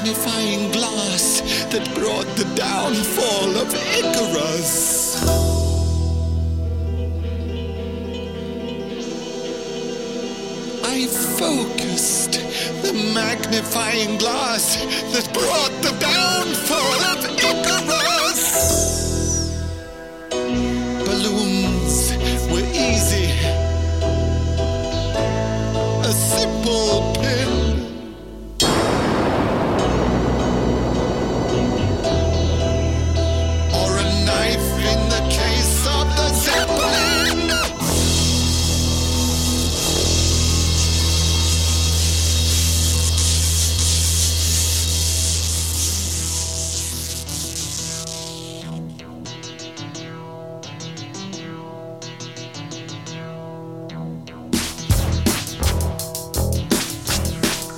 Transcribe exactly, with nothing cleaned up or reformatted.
magnifying glass that brought the downfall of Icarus. I focused the magnifying glass that brought the downfall of Icarus.